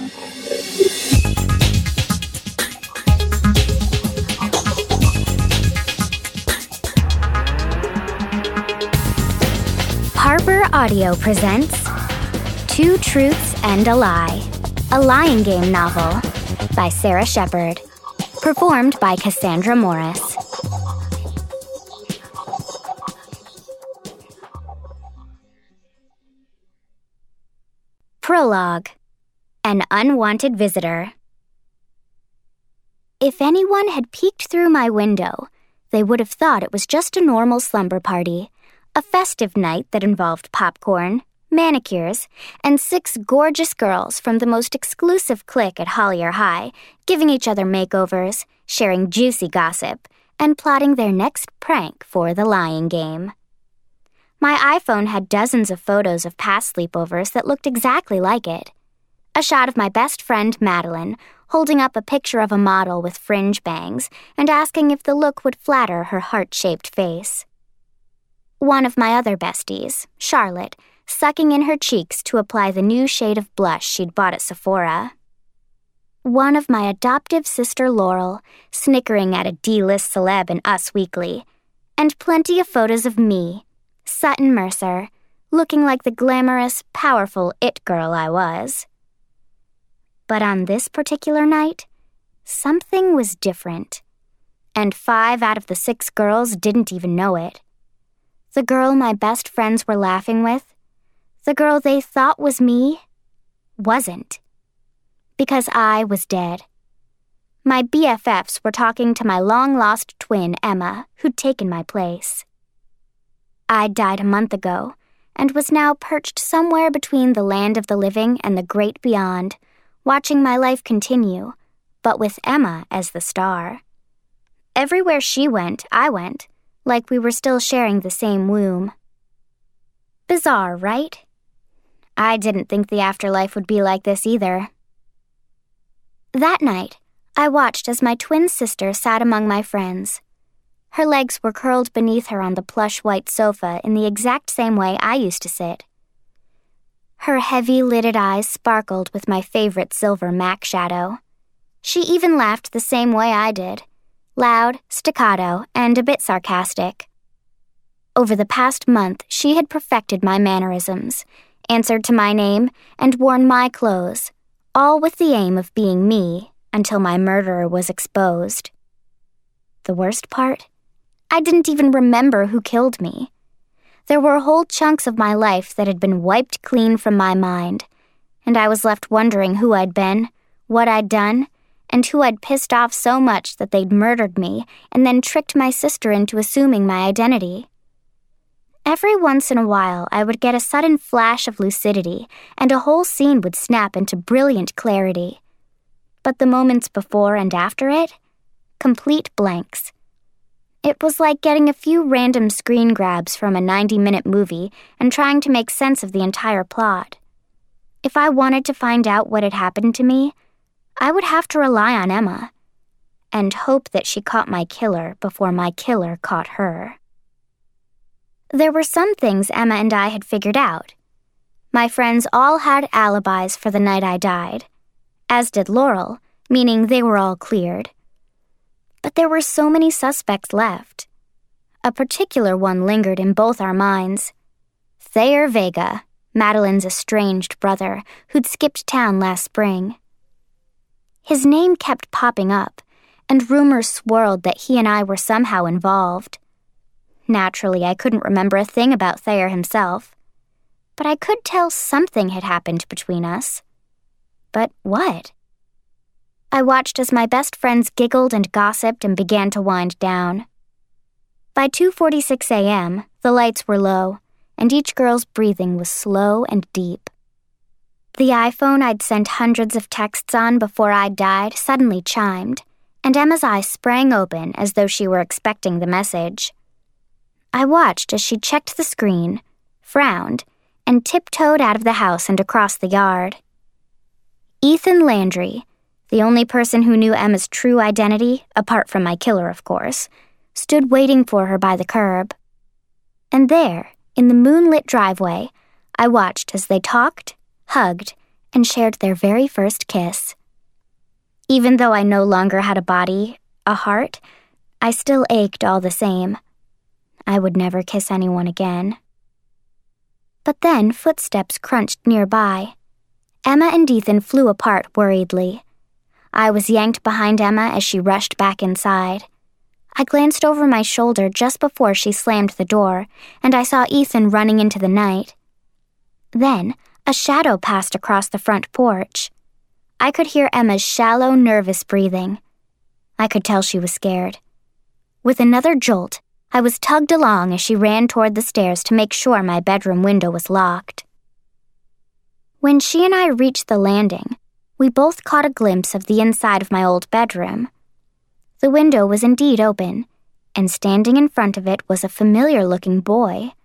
Harper Audio presents Two Truths and a Lie, a lying game novel by Sarah Shepard, performed by Cassandra Morris. Prologue. An Unwanted Visitor. If anyone had peeked through my window, they would have thought it was just a normal slumber party, a festive night that involved popcorn, manicures, and 6 gorgeous girls from the most exclusive clique at Hollier High, giving each other makeovers, sharing juicy gossip, and plotting their next prank for the lying game. My iPhone had dozens of photos of past sleepovers that looked exactly like it. A shot of my best friend, Madeline, holding up a picture of a model with fringe bangs and asking if the look would flatter her heart-shaped face. One of my other besties, Charlotte, sucking in her cheeks to apply the new shade of blush she'd bought at Sephora. One of my adoptive sister, Laurel, snickering at a D-list celeb in Us Weekly. And plenty of photos of me, Sutton Mercer, looking like the glamorous, powerful it girl I was. But on this particular night, something was different. And 5 out of the 6 girls didn't even know it. The girl my best friends were laughing with, the girl they thought was me, wasn't. Because I was dead. My BFFs were talking to my long-lost twin, Emma, who'd taken my place. I'd died a month ago, and was now perched somewhere between the land of the living and the great beyond, watching my life continue, but with Emma as the star. Everywhere she went, I went, like we were still sharing the same womb. Bizarre, right? I didn't think the afterlife would be like this either. That night, I watched as my twin sister sat among my friends. Her legs were curled beneath her on the plush white sofa in the exact same way I used to sit. Her heavy-lidded eyes sparkled with my favorite silver MAC shadow. She even laughed the same way I did, loud, staccato, and a bit sarcastic. Over the past month, she had perfected my mannerisms, answered to my name, and worn my clothes, all with the aim of being me until my murderer was exposed. The worst part? I didn't even remember who killed me. There were whole chunks of my life that had been wiped clean from my mind, and I was left wondering who I'd been, what I'd done, and who I'd pissed off so much that they'd murdered me and then tricked my sister into assuming my identity. Every once in a while, I would get a sudden flash of lucidity, and a whole scene would snap into brilliant clarity. But the moments before and after it, complete blanks. It was like getting a few random screen grabs from a 90-minute movie and trying to make sense of the entire plot. If I wanted to find out what had happened to me, I would have to rely on Emma, and hope that she caught my killer before my killer caught her. There were some things Emma and I had figured out. My friends all had alibis for the night I died, as did Laurel, meaning they were all cleared. But there were so many suspects left. A particular one lingered in both our minds. Thayer Vega, Madeline's estranged brother, who'd skipped town last spring. His name kept popping up, and rumors swirled that he and I were somehow involved. Naturally, I couldn't remember a thing about Thayer himself, but I could tell something had happened between us. But what? I watched as my best friends giggled and gossiped and began to wind down. By 2:46 a.m., the lights were low, and each girl's breathing was slow and deep. The iPhone I'd sent hundreds of texts on before I'd died suddenly chimed, and Emma's eyes sprang open as though she were expecting the message. I watched as she checked the screen, frowned, and tiptoed out of the house and across the yard. Ethan Landry, the only person who knew Emma's true identity, apart from my killer, of course, stood waiting for her by the curb. And there, in the moonlit driveway, I watched as they talked, hugged, and shared their very first kiss. Even though I no longer had a body, a heart, I still ached all the same. I would never kiss anyone again. But then footsteps crunched nearby. Emma and Ethan flew apart worriedly. I was yanked behind Emma as she rushed back inside. I glanced over my shoulder just before she slammed the door, and I saw Ethan running into the night. Then, a shadow passed across the front porch. I could hear Emma's shallow, nervous breathing. I could tell she was scared. With another jolt, I was tugged along as she ran toward the stairs to make sure my bedroom window was locked. When she and I reached the landing, we both caught a glimpse of the inside of my old bedroom. The window was indeed open, and standing in front of it was a familiar-looking boy.